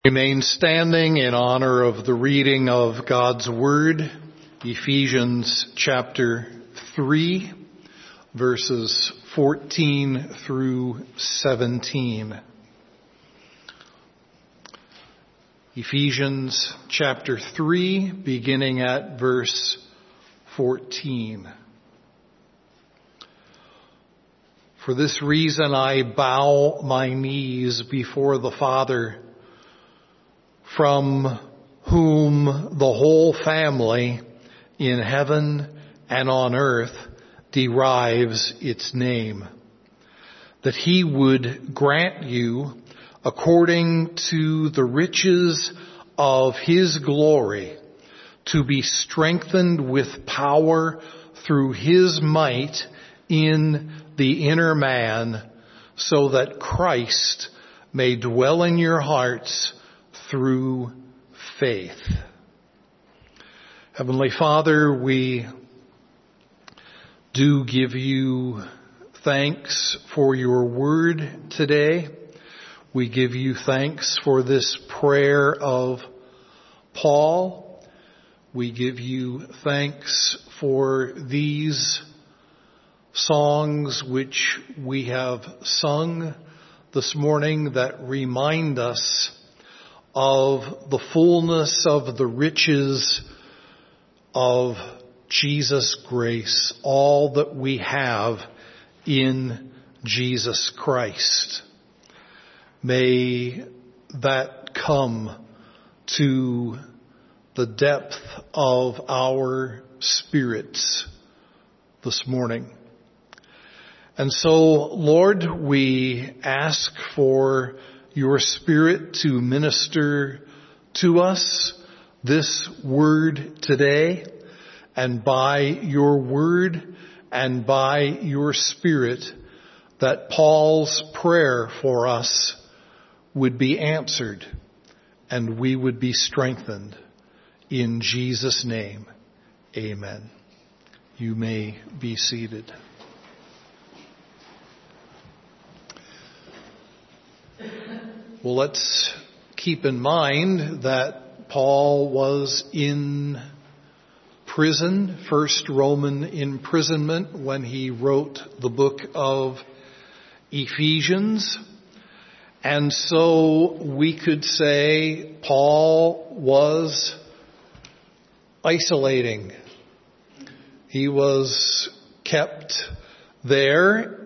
Remain standing in honor of the reading of God's Word, Ephesians chapter 3, verses 14 through 17. Ephesians chapter 3, beginning at verse 14. For this reason I bow my knees before the Father, from whom the whole family in heaven and on earth derives its name, that he would grant you, according to the riches of his glory, to be strengthened with power through his might in the inner man, so that Christ may dwell in your hearts through faith. Heavenly Father, we do give you thanks for your word today. We give you thanks for this prayer of Paul. We give you thanks for these songs which we have sung this morning that remind us of the fullness of the riches of Jesus' grace, all that we have in Jesus Christ. May that come to the depth of our spirits this morning. And so, Lord, we ask for your Spirit to minister to us this word today, and by your word and by your Spirit, that Paul's prayer for us would be answered and we would be strengthened. In Jesus' name, amen. You may be seated. Well, let's keep in mind that Paul was in prison, first Roman imprisonment, when he wrote the book of Ephesians. And so we could say Paul was isolating. He was kept there,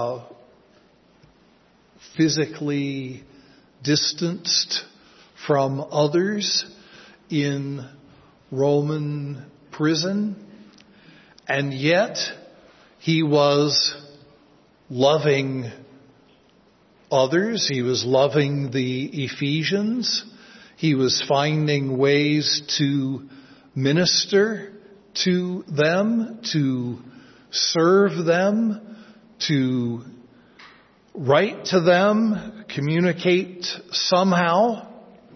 physically distanced from others in Roman prison, and yet he was loving others. He was loving the Ephesians. He was finding ways to minister to them, to serve them, to write to them, communicate somehow.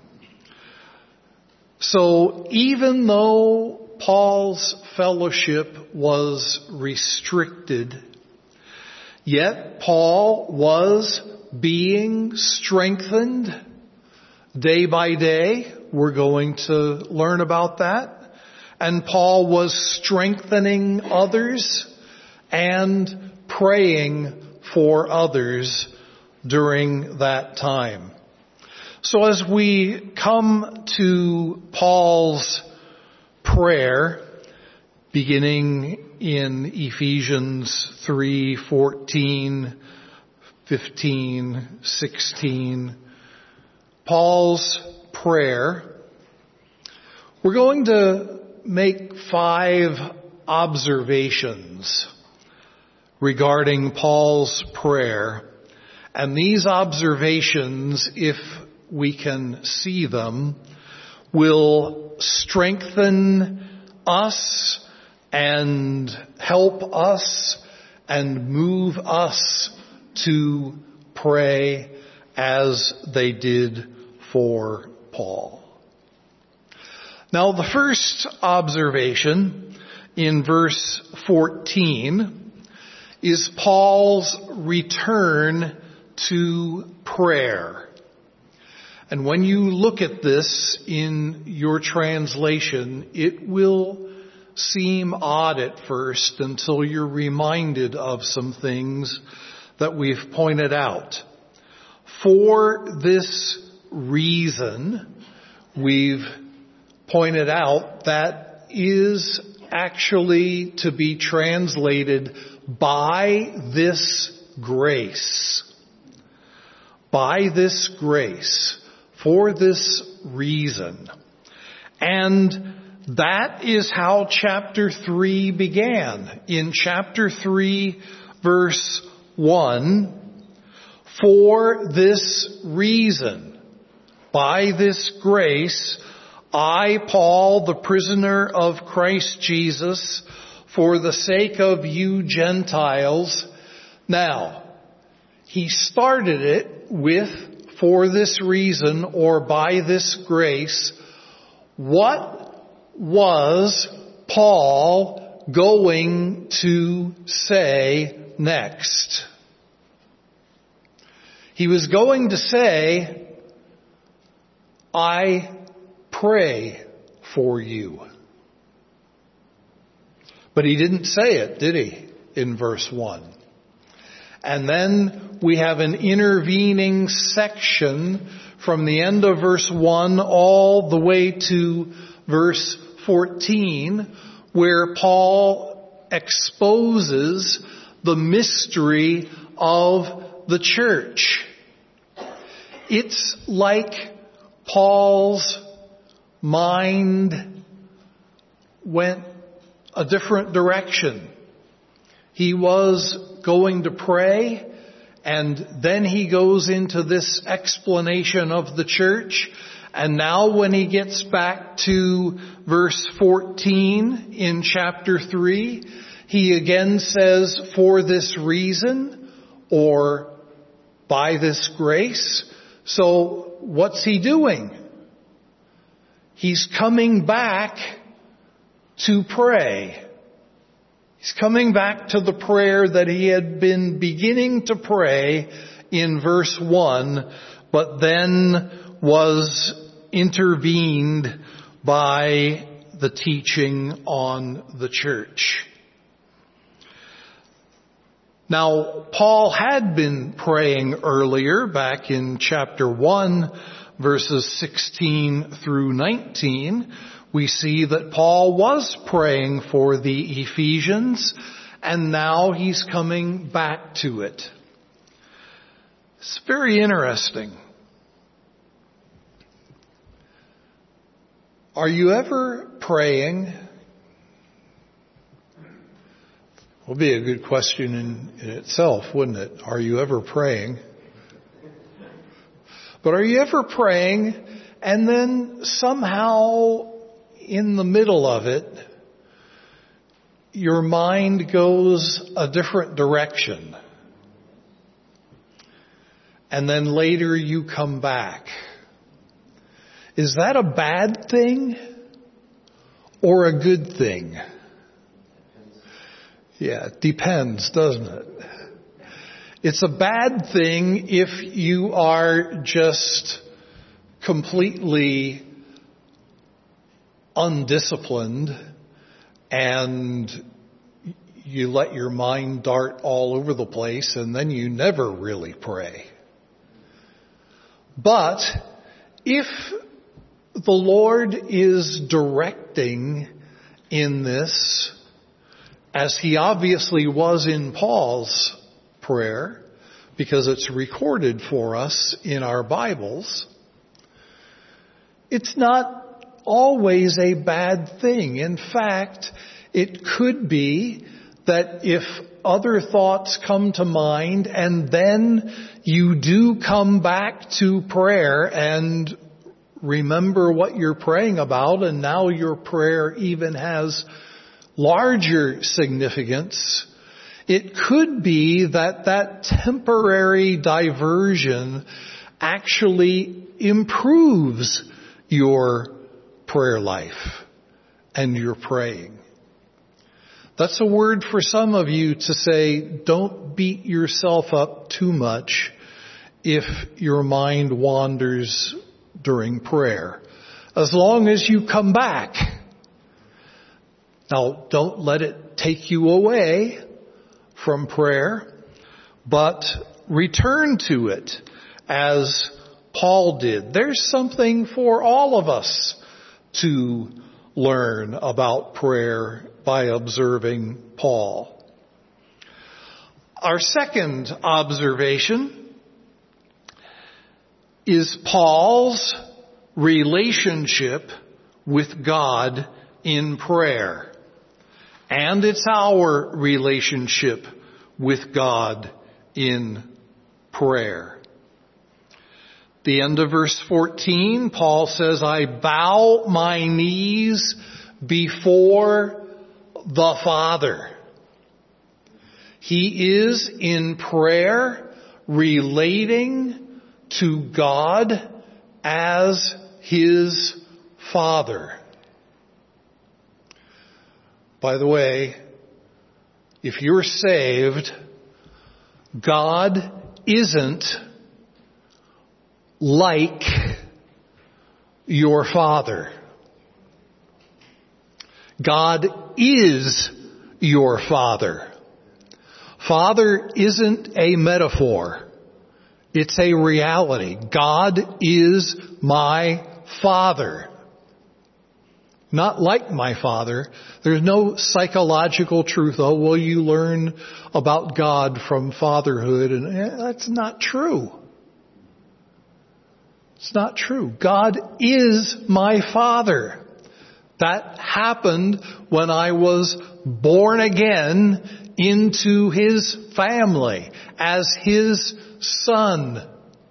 So even though Paul's fellowship was restricted, yet Paul was being strengthened day by day. We're going to learn about that. And Paul was strengthening others and praying for others during that time. So as we come to Paul's prayer, beginning in Ephesians 3:14, 15, 16, Paul's prayer, we're going to make 5 observations regarding Paul's prayer. And these observations, if we can see them, will strengthen us and help us and move us to pray as they did for Paul. Now, the first observation in verse 14 is Paul's return to prayer. And when you look at this in your translation, it will seem odd at first until you're reminded of some things that we've pointed out. For this reason, we've pointed out that is actually to be translated by this grace. By this grace. For this reason. And that is how chapter 3 began. In chapter 3, verse 1, for this reason, by this grace, I, Paul, the prisoner of Christ Jesus, for the sake of you Gentiles. Now, he started it with, for this reason, or by this grace. What was Paul going to say next? He was going to say, I pray for you. But he didn't say it, did he, in verse 1? And then we have an intervening section from the end of verse 1 all the way to verse 14, where Paul exposes the mystery of the church. It's like Paul's mind went a different direction. He was going to pray, and then he goes into this explanation of the church. And now when he gets back to verse 14 in chapter 3, he again says, for this reason, or by this grace. So what's he doing? He's coming back to pray. He's coming back to the prayer that he had been beginning to pray in verse 1, but then was intervened by the teaching on the church. Now, Paul had been praying earlier, back in chapter 1, verses 16 through 19. We see that Paul was praying for the Ephesians, and now he's coming back to it. It's very interesting. Are you ever praying? Would be a good question in itself, wouldn't it? Are you ever praying? But are you ever praying and then somehow in the middle of it, your mind goes a different direction? And then later you come back. Is that a bad thing or a good thing? Yeah, it depends, doesn't it? It's a bad thing if you are just completely undisciplined and you let your mind dart all over the place and then you never really pray. But if the Lord is directing in this, as he obviously was in Paul's prayer, because it's recorded for us in our Bibles, it's not always a bad thing. In fact, it could be that if other thoughts come to mind and then you do come back to prayer and remember what you're praying about, and now your prayer even has larger significance, it could be that that temporary diversion actually improves your prayer life and your praying. That's a word for some of you to say, don't beat yourself up too much if your mind wanders during prayer, as long as you come back. Now, don't let it take you away from prayer, but return to it as Paul did. There's something for all of us to learn about prayer by observing Paul. Our second observation is Paul's relationship with God in prayer. And it's our relationship with God in prayer. The end of verse 14, Paul says, I bow my knees before the Father. He is in prayer relating to God as his Father. By the way, if you're saved, God isn't like your Father. God is your Father. Father isn't a metaphor. It's a reality. God is my Father. Not like my Father. There's no psychological truth. Oh, well, you learn about God from fatherhood, and that's not true. It's not true. God is my Father. That happened when I was born again into his family as his son.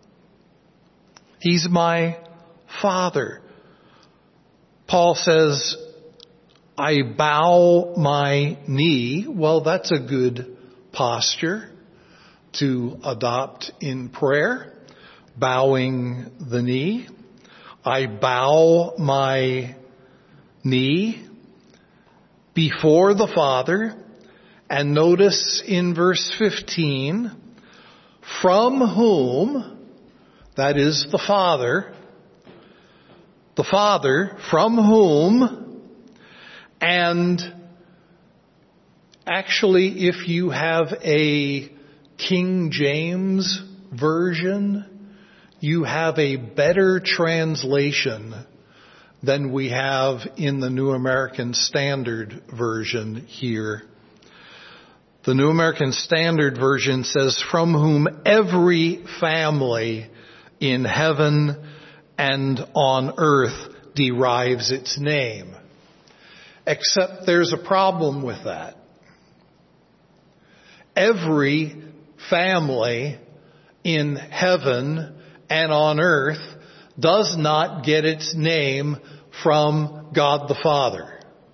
He's my Father. Paul says, I bow my knee. Well, that's a good posture to adopt in prayer. Bowing the knee. I bow my knee before the Father. And notice in verse 15, from whom, that is the Father, from whom, and actually if you have a King James version, you have a better translation than we have in the New American Standard Version here. The New American Standard Version says, from whom every family in heaven and on earth derives its name. Except there's a problem with that. Every family in heaven and on earth does not get its name from God the Father.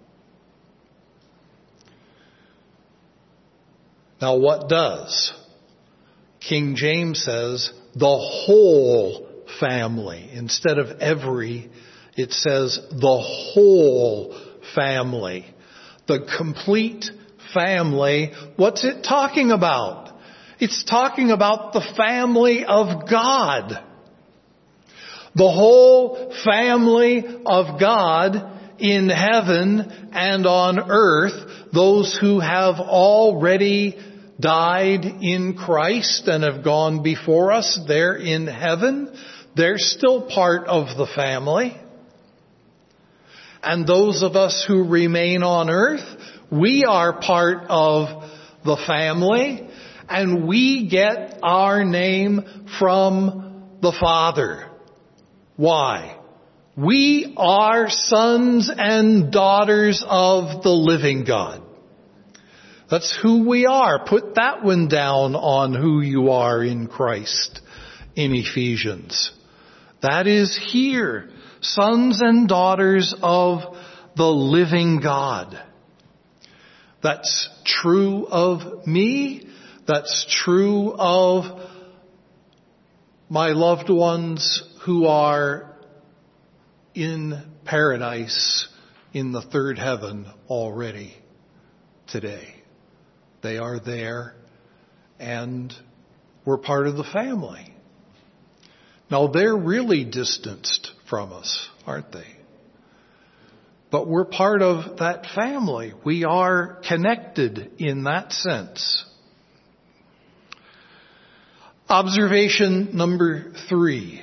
Now what does? King James says the whole family. Instead of every, it says the whole family. The complete family. What's it talking about? It's talking about the family of God. The whole family of God in heaven and on earth, those who have already died in Christ and have gone before us, they're in heaven. They're still part of the family. And those of us who remain on earth, we are part of the family, and we get our name from the Father. Why? We are sons and daughters of the living God. That's who we are. Put that one down on who you are in Christ in Ephesians. That is here. Sons and daughters of the living God. That's true of me. That's true of my loved ones who are in paradise in the third heaven already today. They are there and we're part of the family. Now, they're really distanced from us, aren't they? But we're part of that family. We are connected in that sense. Observation number 3.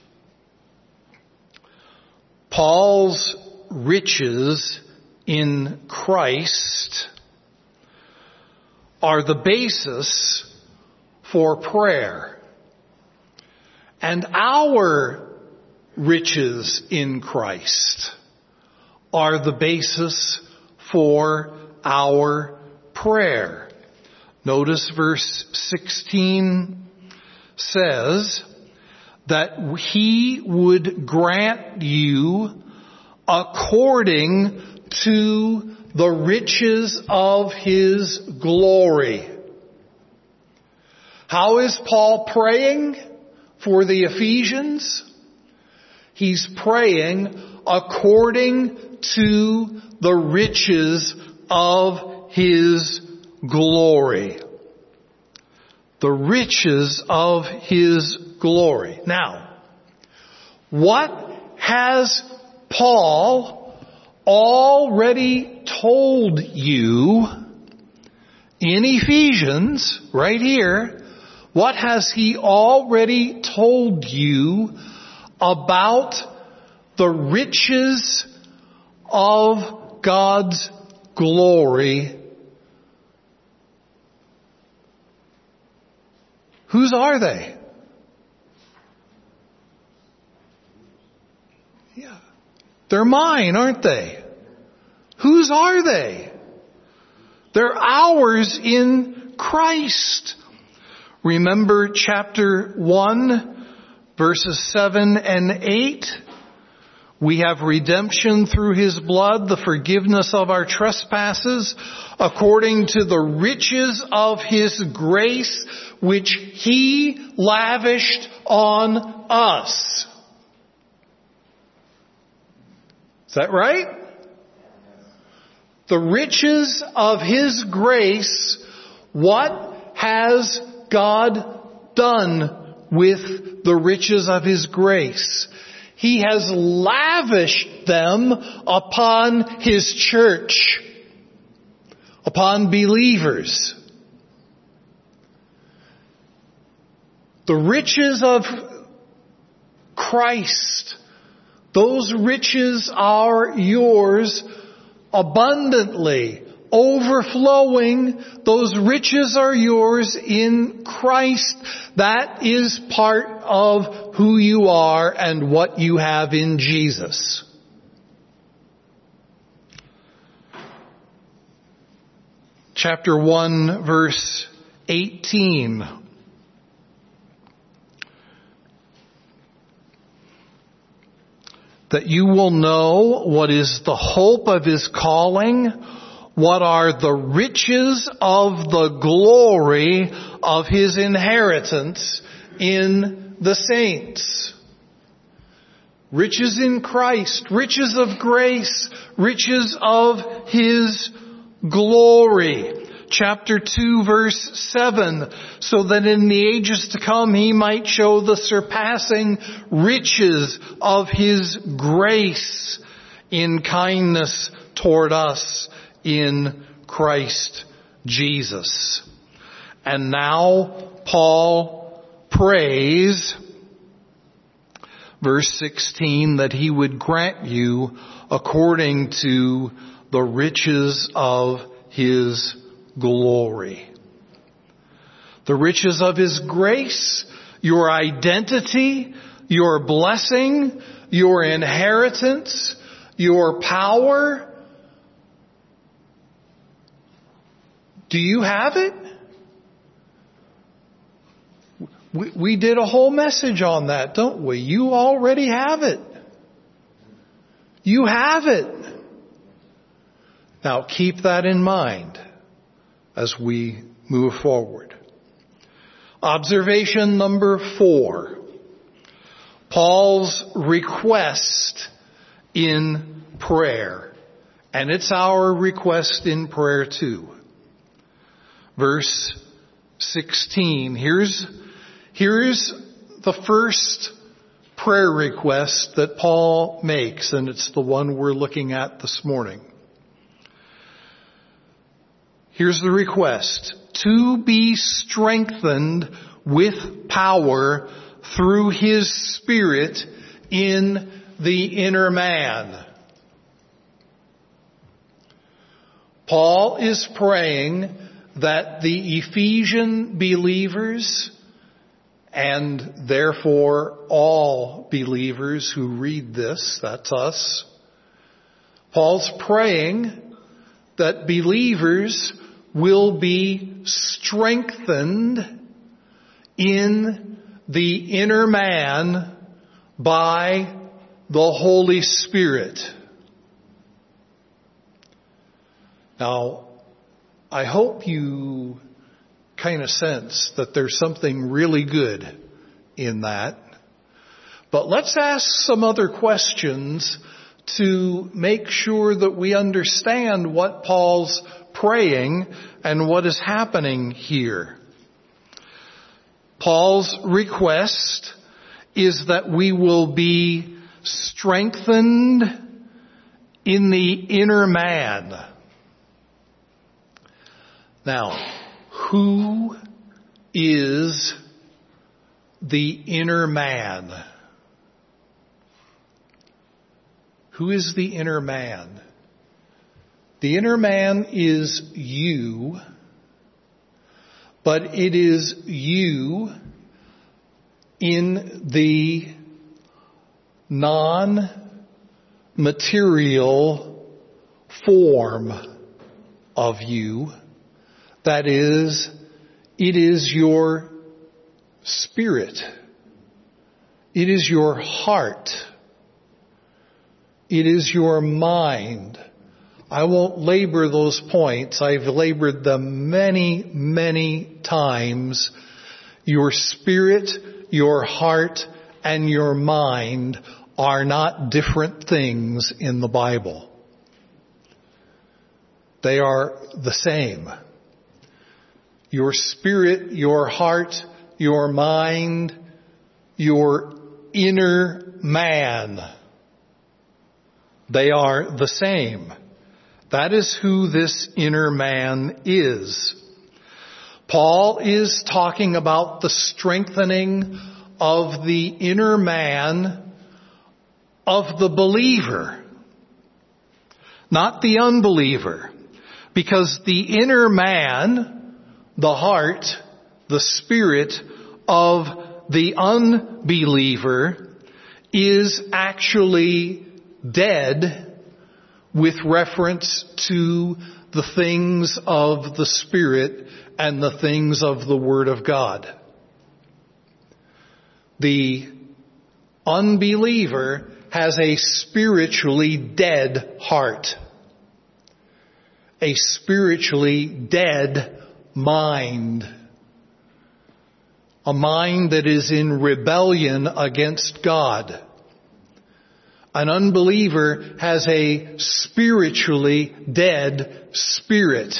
Paul's riches in Christ are the basis for prayer. And our riches in Christ are the basis for our prayer. Notice verse 16 says that he would grant you according to the riches of his glory. How is Paul praying for the Ephesians? He's praying according to the riches of his glory. The riches of his glory. Now, what has Paul already told you in Ephesians, right here? What has he already told you about the riches of God's glory? Whose are they? Yeah. They're mine, aren't they? Whose are they? They're ours in Christ. Remember chapter 1, verses 7 and 8? We have redemption through his blood, the forgiveness of our trespasses, according to the riches of his grace, which he lavished on us. Is that right? The riches of his grace. What has God done with the riches of his grace? He has lavished them upon his church, upon believers. The riches of Christ, those riches are yours abundantly, overflowing. Those riches are yours in Christ. That is part of who you are and what you have in Jesus. Chapter 1, verse 18. That you will know what is the hope of his calling, what are the riches of the glory of his inheritance in the saints. Riches in Christ, riches of grace, riches of his glory. Chapter 2, verse 7, so that in the ages to come he might show the surpassing riches of his grace in kindness toward us in Christ Jesus. And now Paul prays, verse 16, that he would grant you according to the riches of his glory. The riches of his grace, your identity, your blessing, your inheritance, your power. Do you have it? We did a whole message on that, don't we? You already have it. You have it. Now keep that in mind as we move forward. Observation number 4. Paul's request in prayer. And it's our request in prayer too. Verse 16. Here's the first prayer request that Paul makes, and it's the one we're looking at this morning. Here's the request: to be strengthened with power through His Spirit in the inner man. Paul is praying that the Ephesian believers, and therefore all believers who read this, that's us, Paul's praying that believers will be strengthened in the inner man by the Holy Spirit. Now, I hope you kind of sense that there's something really good in that. But let's ask some other questions to make sure that we understand what Paul's praying and what is happening here. Paul's request is that we will be strengthened in the inner man. Now, who is the inner man? Who is the inner man? The inner man is you, but it is you in the non-material form of you. That is, it is your spirit. It is your heart. It is your mind. I won't labor those points. I've labored them many, many times. Your spirit, your heart, and your mind are not different things in the Bible. They are the same. Your spirit, your heart, your mind, your inner man, they are the same. That is who this inner man is. Paul is talking about the strengthening of the inner man of the believer, not the unbeliever, because the inner man, the heart, the spirit of the unbeliever is actually dead with reference to the things of the Spirit and the things of the Word of God. The unbeliever has a spiritually dead heart, a spiritually dead mind, a mind that is in rebellion against God. An unbeliever has a spiritually dead spirit.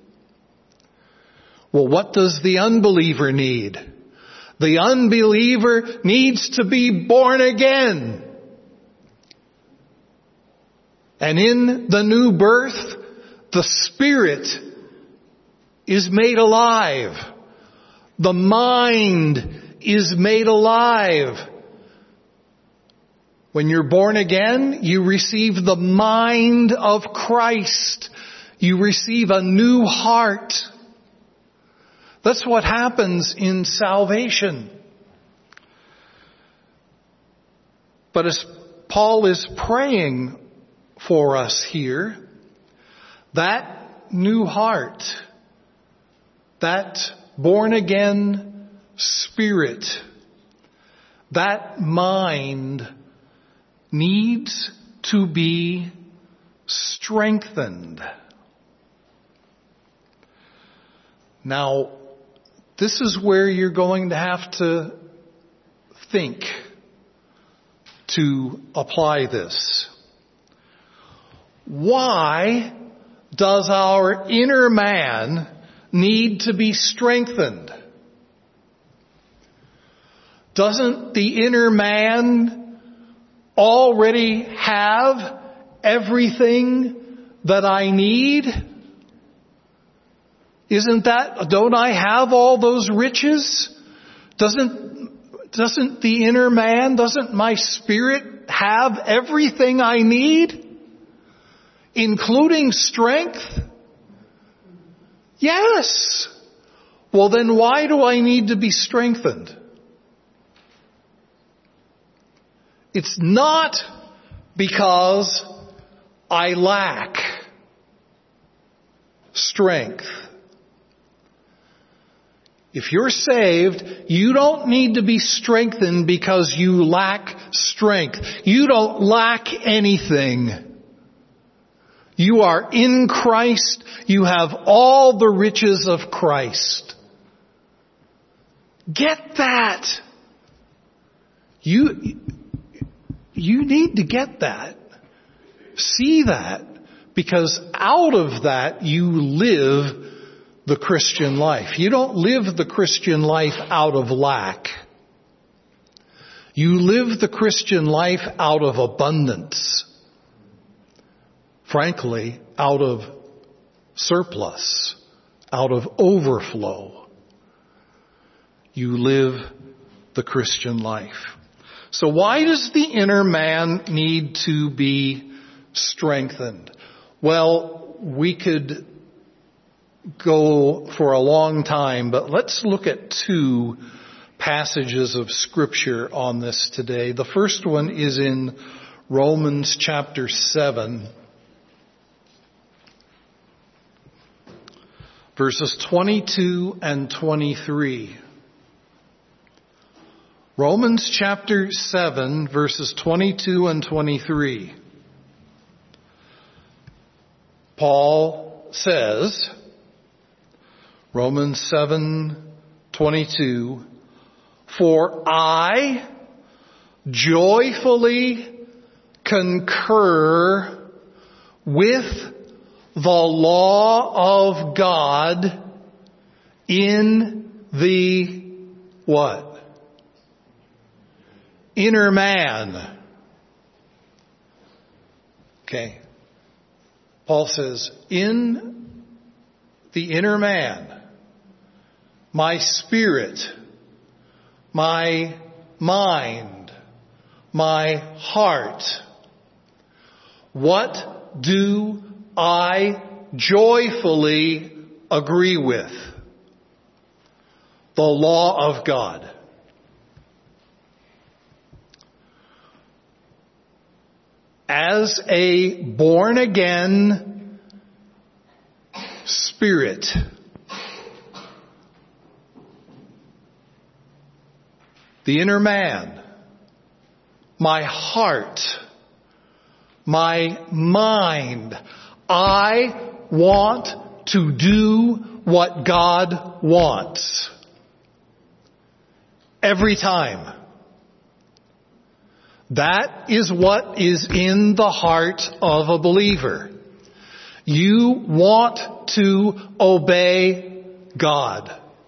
Well, what does the unbeliever need? The unbeliever needs to be born again. And in the new birth, the spirit is made alive. The mind is made alive. When you're born again, you receive the mind of Christ. You receive a new heart. That's what happens in salvation. But as Paul is praying for us here, that new heart, that born again spirit, that mind needs to be strengthened. Now, this is where you're going to have to think to apply this. Why does our inner man need to be strengthened? Doesn't the inner man already have everything that I need? Don't I have all those riches? Doesn't the inner man, doesn't my spirit have everything I need? Including strength? Yes. Well, then why do I need to be strengthened? It's not because I lack strength. If you're saved, you don't need to be strengthened because you lack strength. You don't lack anything. You are in Christ. You have all the riches of Christ. Get that. You need to get that. See that. Because out of that you live the Christian life. You don't live the Christian life out of lack. You live the Christian life out of abundance. Frankly, out of surplus, out of overflow. You live the Christian life. So why does the inner man need to be strengthened? Well, we could go for a long time, but let's look at two passages of Scripture on this today. The first one is in Romans chapter 7, verses 22 and 23. Romans chapter 7, verses 22 and 23. Paul says, Romans 7:22, "For I joyfully concur with the law of God in the" what? Inner man. Okay. Paul says, in the inner man, my spirit, my mind, my heart, what do I joyfully agree with? The law of God. As a born-again spirit, the inner man, my heart, my mind, I want to do what God wants. Every time. That is what is in the heart of a believer. You want to obey God.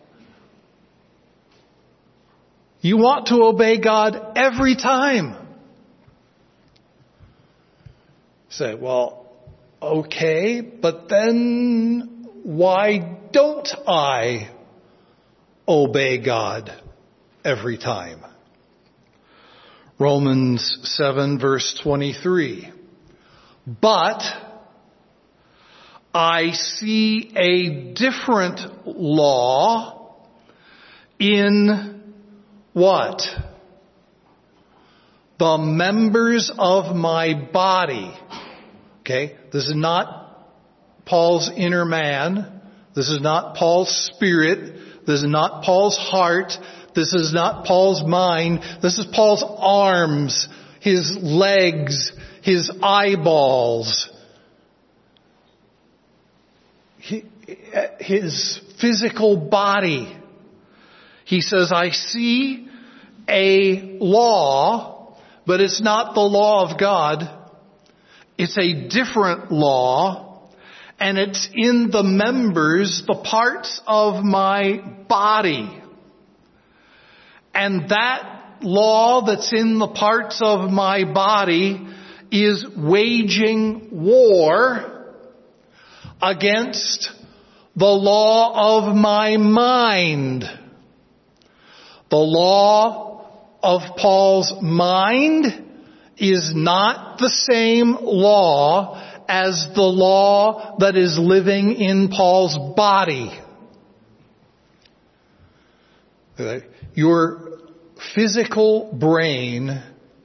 You want to obey God every time. Say, well, okay, but then why don't I obey God every time? Romans 7 verse 23. But I see a different law in what? The members of my body. Okay, this is not Paul's inner man. This is not Paul's spirit. This is not Paul's heart. This is not Paul's mind. This is Paul's arms, his legs, his eyeballs, his physical body. He says, I see a law, but it's not the law of God. It's a different law, and it's in the members, the parts of my body. And that law that's in the parts of my body is waging war against the law of my mind. The law of Paul's mind is not the same law as the law that is living in Paul's body. Your physical brain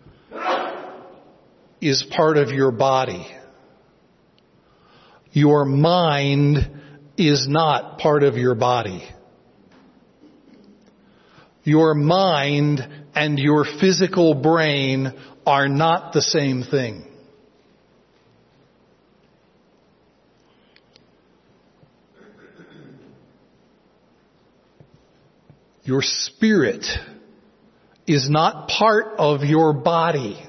is part of your body. Your mind is not part of your body. Your mind and your physical brain are not the same thing. Your spirit is not part of your body.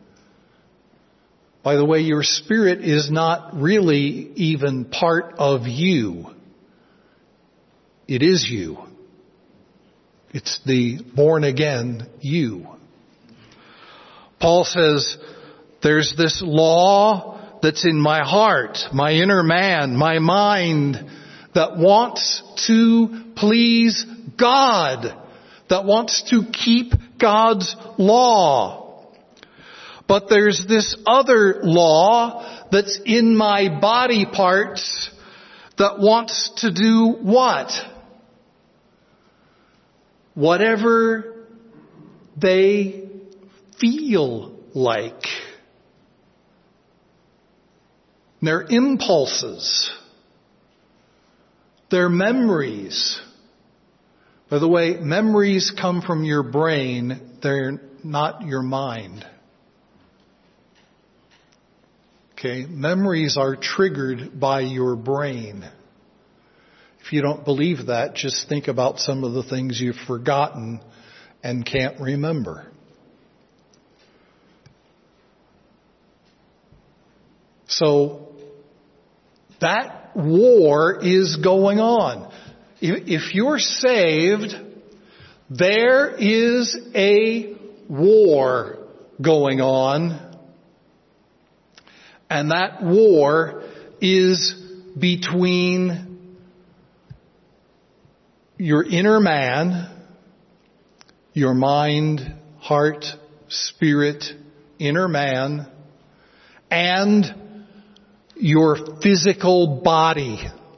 By the way, your spirit is not really even part of you. It is you. It's the born again you. Paul says, there's this law that's in my heart, my inner man, my mind, that wants to please God, that wants to keep God's law. But there's this other law that's in my body parts that wants to do what? Whatever they feel like. Their impulses. Their memories. By the way, memories come from your brain. They're not your mind. Okay? Memories are triggered by your brain. If you don't believe that, just think about some of the things you've forgotten and can't remember. So, that war is going on. If you're saved, there is a war going on. And that war is between your inner man, your mind, heart, spirit, inner man, and your physical body.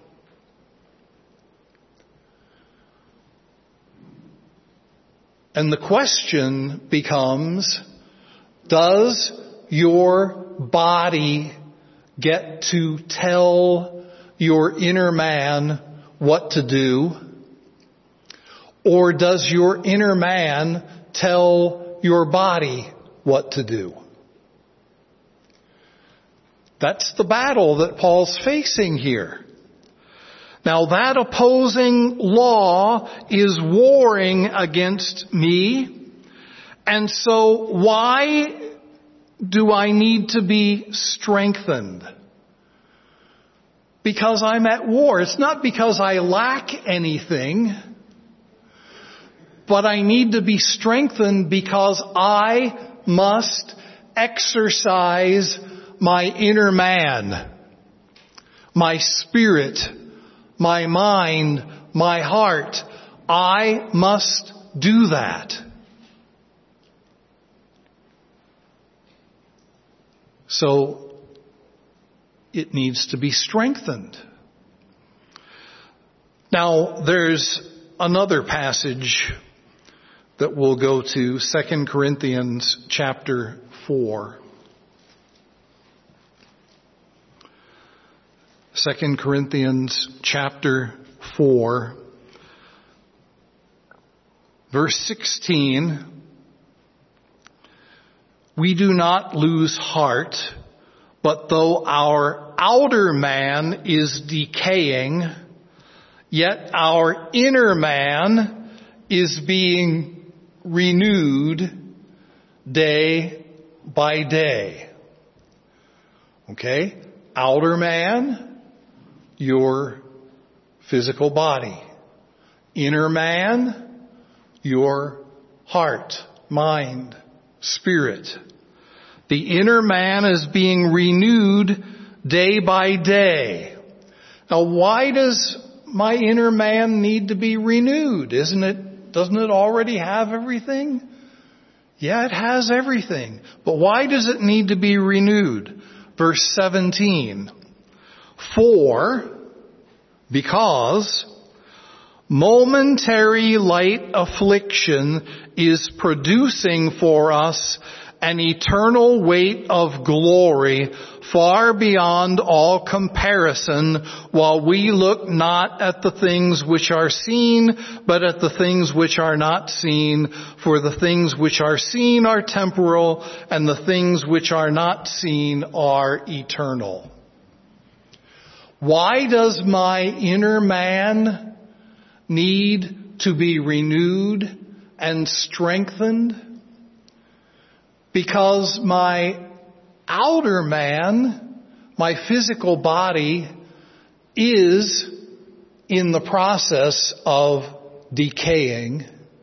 And the question becomes, does your body get to tell your inner man what to do? Or does your inner man tell your body what to do? That's the battle that Paul's facing here. Now that opposing law is warring against me, and so why do I need to be strengthened? Because I'm at war. It's not because I lack anything, but I need to be strengthened because I must exercise my inner man, my spirit, my mind, my heart. I must do that. So it needs to be strengthened. Now there's another passage that we'll go to, 2 Corinthians chapter 4. 2 Corinthians chapter 4, verse 16. We do not lose heart, but though our outer man is decaying, yet our inner man is being renewed day by day. Okay? Outer man, your physical body. Inner man, your heart, mind, spirit. The inner man is being renewed day by day. Now, why does my inner man need to be renewed? Doesn't it already have everything? Yeah, it has everything. But why does it need to be renewed? Verse 17. Because momentary light affliction is producing for us an eternal weight of glory far beyond all comparison, while we look not at the things which are seen, but at the things which are not seen. For the things which are seen are temporal, and the things which are not seen are eternal. Why does my inner man need to be renewed and strengthened? Because my outer man, my physical body, is in the process of decaying.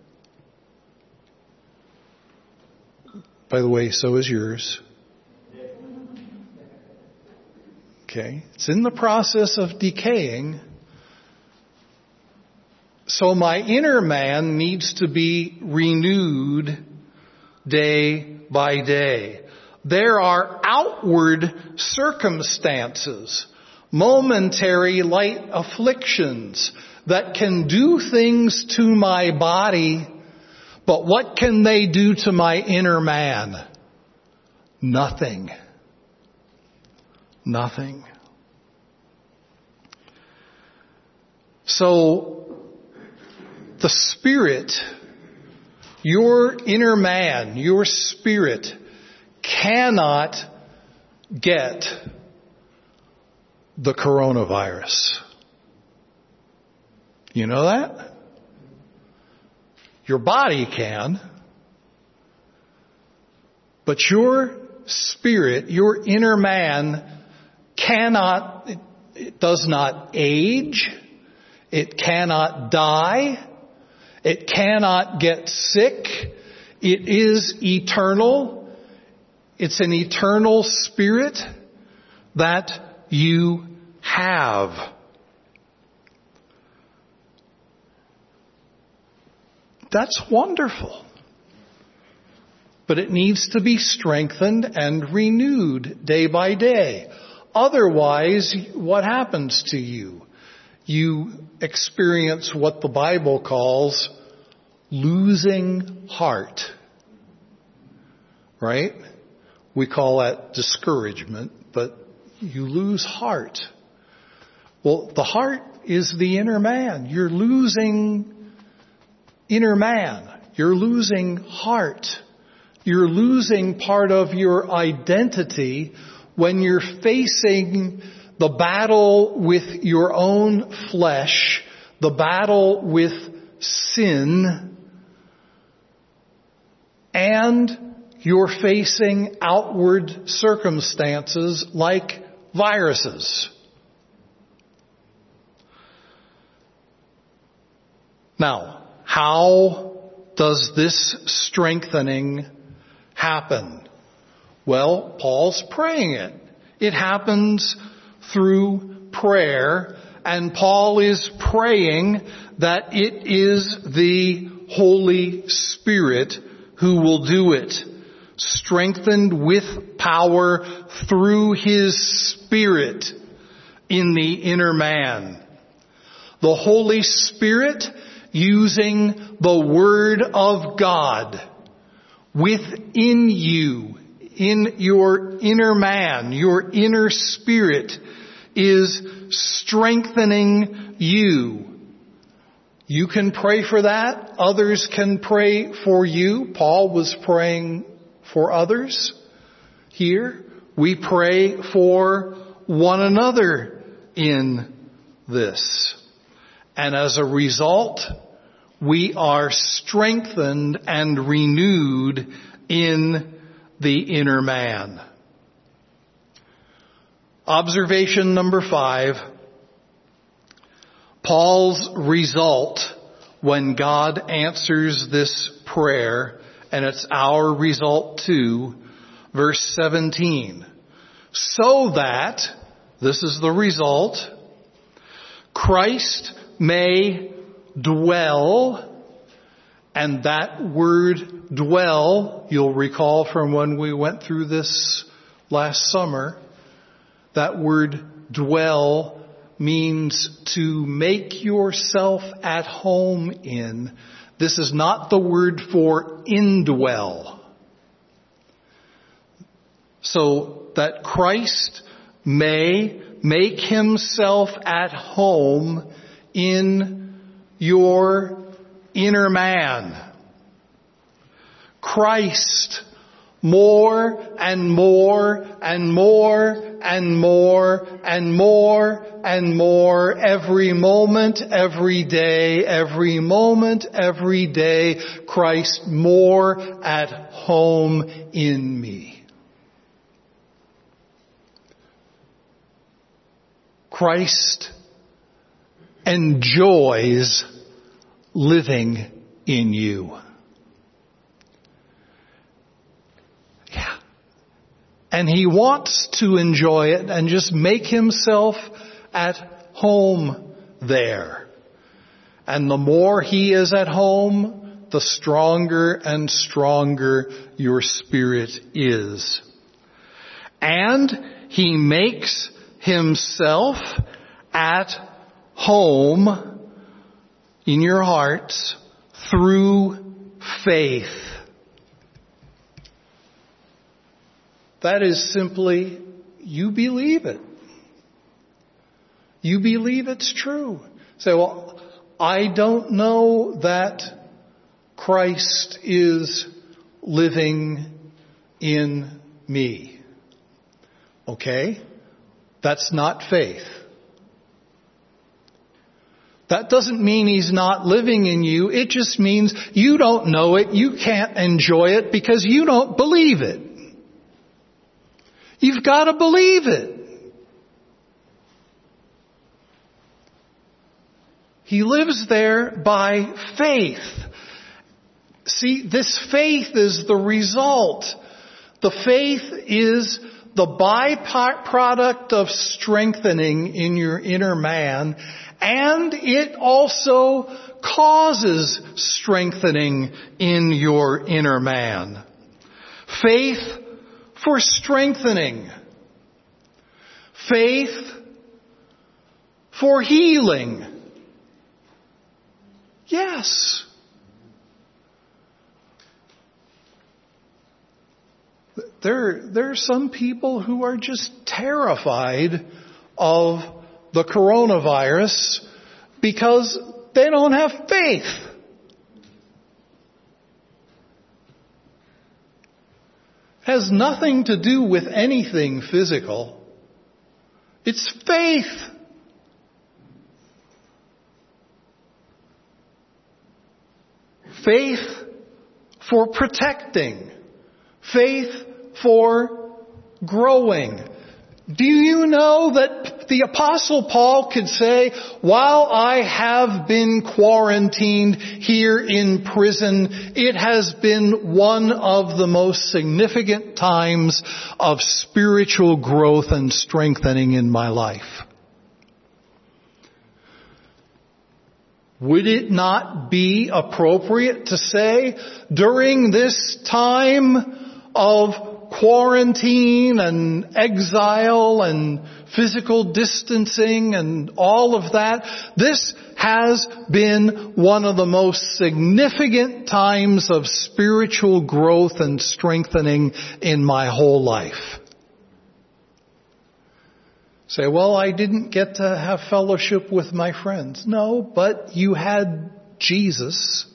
By the way, so is yours. Okay, it's in the process of decaying. So my inner man needs to be renewed day by day. There are outward circumstances, momentary light afflictions that can do things to my body, but what can they do to my inner man? Nothing. Nothing. So, the spirit, your inner man, your spirit, cannot get the coronavirus. You know that? Your body can. But your spirit, your inner man, cannot, it does not age. It cannot die. It cannot get sick. It is eternal. It's an eternal spirit that you have. That's wonderful. But it needs to be strengthened and renewed day by day. Otherwise, what happens to you? You experience what the Bible calls losing heart. Right? We call that discouragement, but you lose heart. Well, the heart is the inner man. You're losing inner man. You're losing heart. You're losing part of your identity when you're facing the battle with your own flesh, the battle with sin, and you're facing outward circumstances like viruses. Now, how does this strengthening happen? Well, Paul's praying it. It happens through prayer, and Paul is praying that it is the Holy Spirit who will do it, strengthened with power through His Spirit in the inner man. The Holy Spirit using the Word of God within you, in your inner man, your inner spirit, is strengthening you. You can pray for that. Others can pray for you. Paul was praying for others here. We pray for one another in this. And as a result, we are strengthened and renewed in the inner man. Observation number 5. Paul's result when God answers this prayer and it's our result too. Verse 17. So that, this is the result, Christ may dwell. And that word dwell, you'll recall from when we went through this last summer, that word dwell means to make yourself at home in. This is not the word for indwell. So that Christ may make himself at home in your inner man. Christ, more and more and more and more and more and more, every moment, every day, every moment, every day, Christ more at home in me. Christ enjoys living in you. Yeah. And he wants to enjoy it and just make himself at home there. And the more he is at home, the stronger and stronger your spirit is. And he makes himself at home in your hearts through faith. That is simply, you believe it. You believe it's true. Say, well, I don't know that Christ is living in me. Okay? That's not faith. That doesn't mean he's not living in you. It just means you don't know it. You can't enjoy it because you don't believe it. You've got to believe it. He lives there by faith. See, this faith is the result. The faith is the byproduct of strengthening in your inner man, and it also causes strengthening in your inner man. Faith for strengthening. Faith for healing. Yes. There are some people who are just terrified of the coronavirus because they don't have faith. It has nothing to do with anything physical. It's faith. Faith for protecting. Faith for growing. Do you know that the Apostle Paul could say, while I have been quarantined here in prison, it has been one of the most significant times of spiritual growth and strengthening in my life? Would it not be appropriate to say, during this time of quarantine and exile and physical distancing and all of that, this has been one of the most significant times of spiritual growth and strengthening in my whole life? Say, well, I didn't get to have fellowship with my friends. No, but you had Jesus.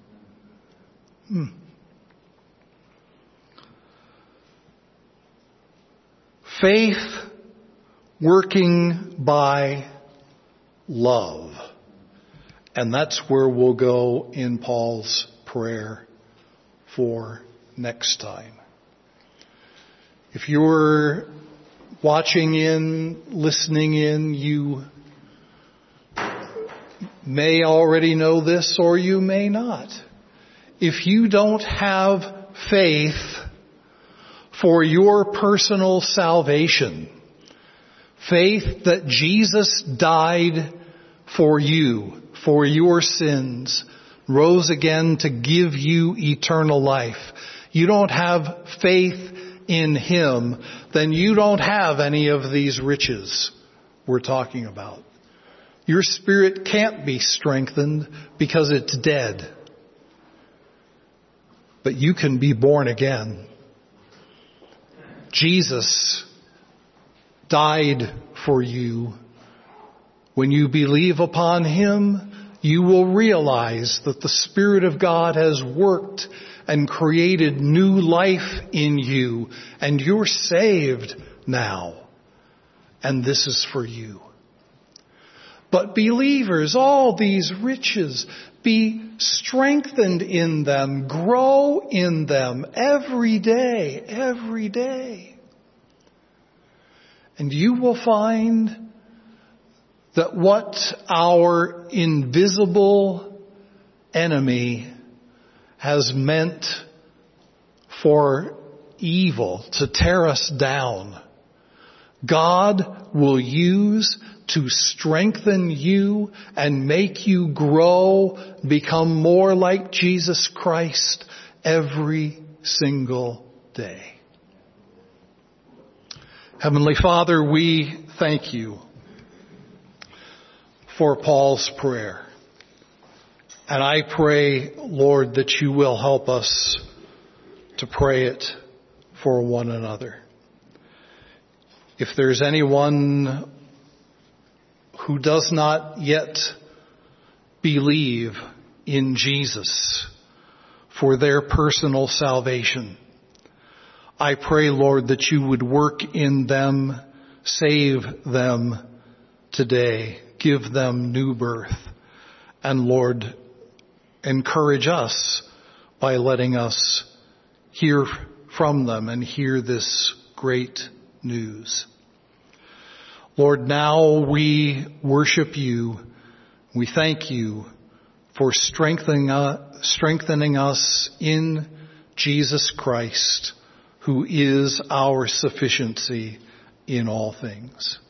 Faith working by love. And that's where we'll go in Paul's prayer for next time. If you're watching in, listening in, you may already know this or you may not. if you don't have faith for your personal salvation, faith that Jesus died for you, for your sins, rose again to give you eternal life, you don't have faith in Him, then you don't have any of these riches we're talking about. Your spirit can't be strengthened because it's dead. But you can be born again. Jesus died for you. When you believe upon Him, you will realize that the Spirit of God has worked and created new life in you, and you're saved now. And this is for you. But believers, all these riches, be strengthened in them, grow in them every day, every day. And you will find that what our invisible enemy has meant for evil, to tear us down, God will use to strengthen you and make you grow, become more like Jesus Christ every single day. Heavenly Father, we thank you for Paul's prayer. And I pray, Lord, that you will help us to pray it for one another. If there's anyone who does not yet believe in Jesus for their personal salvation, I pray, Lord, that you would work in them, save them today, give them new birth, and Lord, encourage us by letting us hear from them and hear this great news. Lord, now we worship you. We thank you for strengthening us in Jesus Christ, who is our sufficiency in all things.